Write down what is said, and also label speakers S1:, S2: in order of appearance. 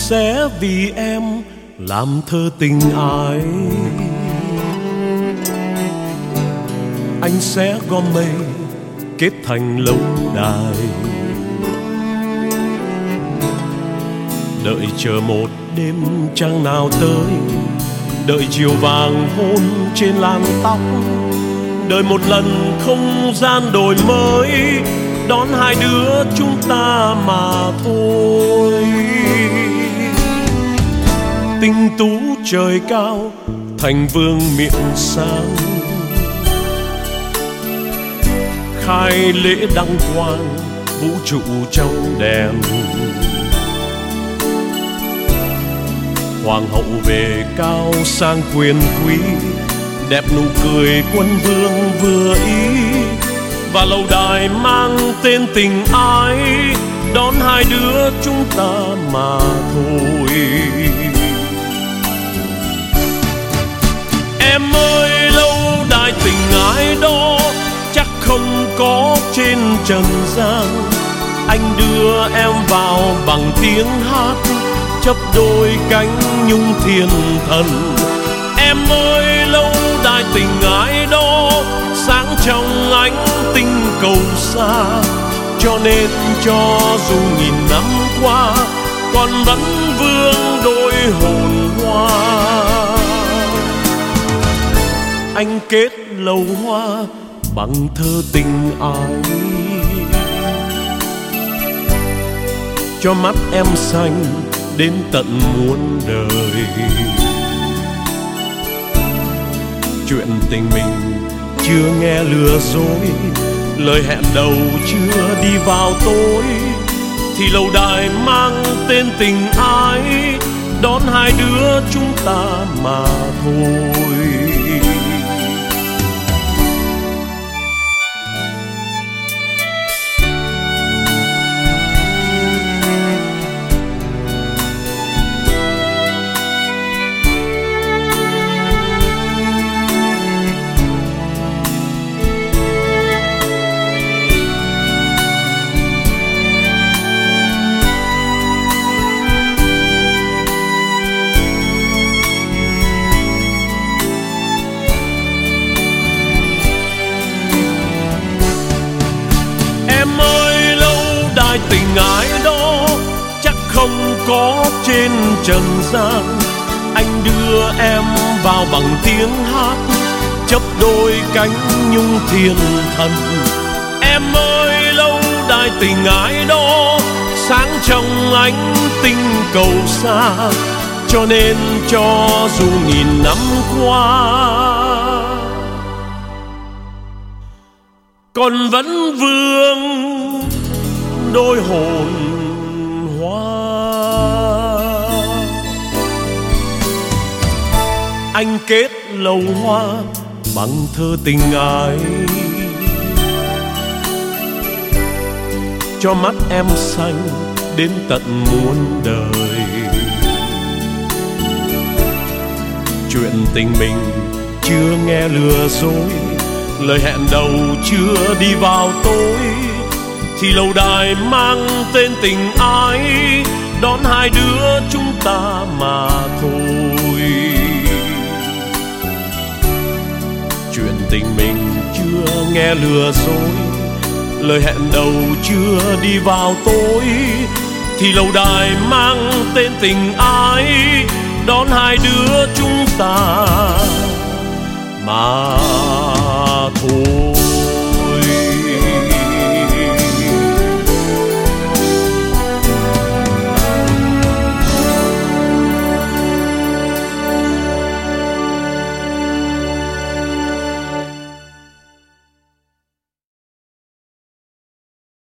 S1: sẽ vì em làm thơ tình ái. Anh sẽ gom mây kết thành lâu đài, đợi chờ một đêm trăng nào tới, đợi chiều vàng hôn trên làn tóc, đợi một lần không gian đổi mới đón hai đứa chúng ta mà thôi. Tinh tú trời cao thành vương miện sáng, khai lễ đăng quang vũ trụ trong đèn. Hoàng hậu về cao sang quyền quý, đẹp nụ cười quân vương vừa ý, và lâu đài mang tên tình ái đón hai đứa chúng ta mà thôi. Em ơi, lâu đài tình ái đó chắc không có trên trần gian. Anh đưa em vào bằng tiếng hát chấp đôi cánh nhung thiên thần. Em ơi, lâu đài tình ái đó sáng trong ánh tinh cầu xa, cho nên cho dù nghìn năm qua còn vẫn vương đôi hồn hoa. Anh kết lầu hoa bằng thơ tình ái, cho mắt em xanh đến tận muôn đời. Chuyện tình mình chưa nghe lừa dối, lời hẹn đầu chưa đi vào tối, thì lâu đài mang tên tình ái đón hai đứa chúng ta mà thôi. Tình ái đó chắc không có trên trần gian. Anh đưa em vào bằng tiếng hát chấp đôi cánh nhung thiên thần. Em ơi, lâu đài tình ái đó sáng trong ánh tinh cầu xa, cho nên cho dù nghìn năm qua còn vẫn vương đôi hồn hoa. Anh kết lầu hoa bằng thơ tình ái, cho mắt em xanh đến tận muôn đời. Chuyện tình mình chưa nghe lừa dối, lời hẹn đầu chưa đi vào tối, thì lâu đài mang tên tình ái đón hai đứa chúng ta mà thôi. Chuyện tình mình chưa nghe lừa dối, lời hẹn đầu chưa đi vào tối, thì lâu đài mang tên tình ái đón hai đứa chúng ta mà